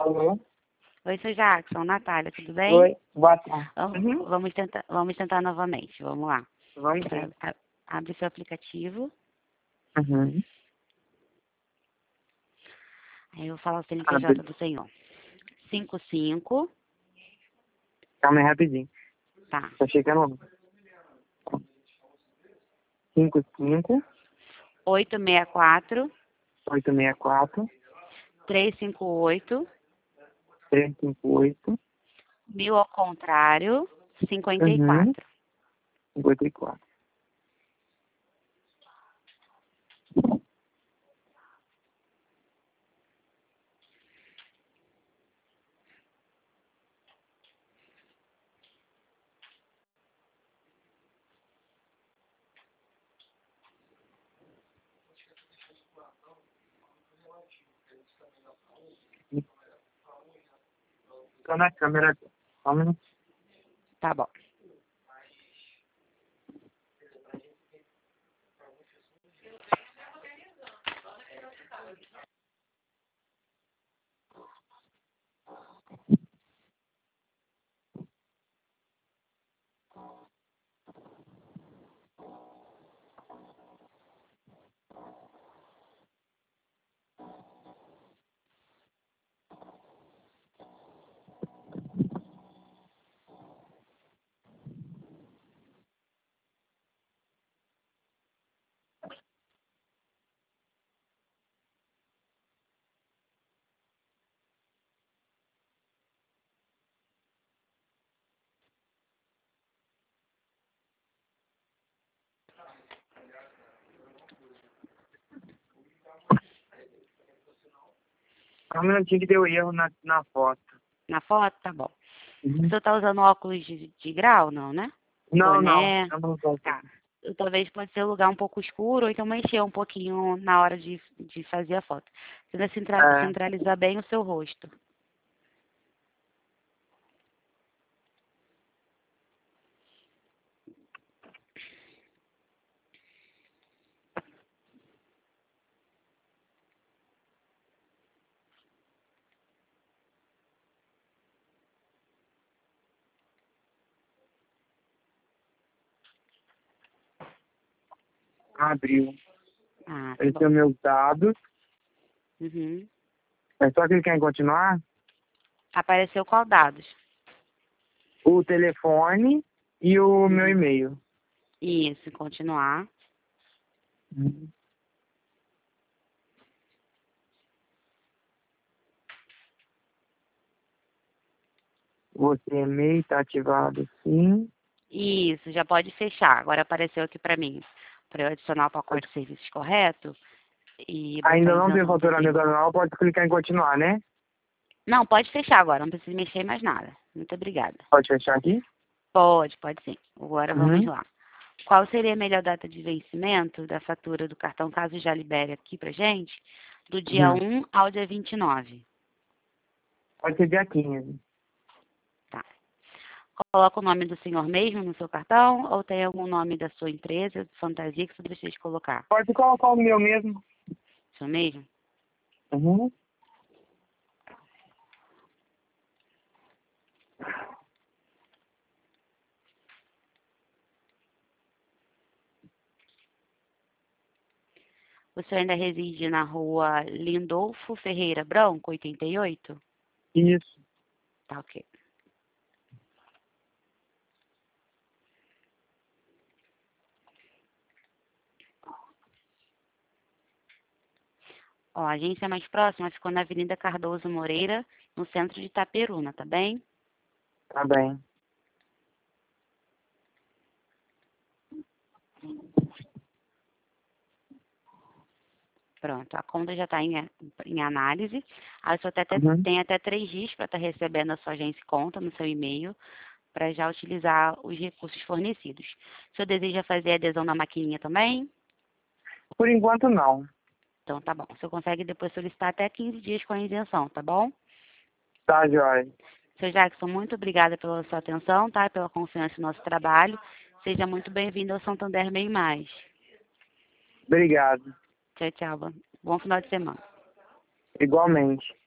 Alô? Oi, seu Jackson, Natália, tudo bem? Oi, boa tarde. Vamos tentar novamente, vamos lá. Vamos sim. Abre seu aplicativo, Uhum. aí eu vou falar o Abre. CNPJ do senhor. 55, Calma aí rapidinho. tá, Tá chegando. 55 864 864 358 358 1000 ao contrário, 54. uhum. 54. Tô na câmera. Vamos. Tá bom. Só um minutinho que deu erro na foto. Na foto, tá bom. O Uhum. senhor tá usando óculos de grau, não, né? Não, Boné. eu não tô. Tá. Talvez pode ser um lugar um pouco escuro, ou então mexer um pouquinho na hora de fazer a foto. Tenta É. centralizar bem o seu rosto. Abriu. Ah, tá Esse é bom. o meu dado. Uhum. É só clicar em continuar. Apareceu qual dados? O telefone e o meu Uhum. e-mail. Isso, continuar. Uhum. Você e-mail tá ativado sim. Isso, já pode fechar. Agora apareceu aqui para mim, para eu adicionar o pacote de serviços correto e botar Ainda a não tem isenção do faturamento senhor. anual, pode clicar em continuar, né? Não, pode fechar agora, não precisa mexer em mais nada. Muito obrigada. Pode fechar aqui? Pode sim. Agora vamos Uhum. lá. Qual seria a melhor data de vencimento da fatura do cartão, caso já libere aqui pra gente? Do dia Uhum. 1 ao dia 29. Pode ser dia 15. Tá. Coloca o nome do senhor mesmo no seu cartão ou tem algum nome da sua empresa, fantasia, que você precisa de colocar? Pode colocar o meu mesmo. Seu mesmo? Uhum. O senhor ainda reside na rua Lindolfo Ferreira Branco, 88? Isso. Tá, ok. Ó, a agência mais próxima ficou na Avenida Cardoso Moreira, no centro de Itaperuna, tá bem? Tá bem. Pronto, a conta já está em análise. Aí o senhor Uhum. tem até 3 dias para estar recebendo a sua agência conta no seu e-mail, para já utilizar os recursos fornecidos. O senhor deseja fazer a adesão na maquininha também? Por enquanto, não. Então tá bom. O senhor consegue depois solicitar até 15 dias com a isenção, tá bom? Tá, Joy. Seu Jackson, muito obrigada pela sua atenção, tá? Pela confiança no nosso trabalho. Seja muito bem-vindo ao Santander Bem Mais. Obrigado. Tchau, tchau. Bom final de semana. Igualmente.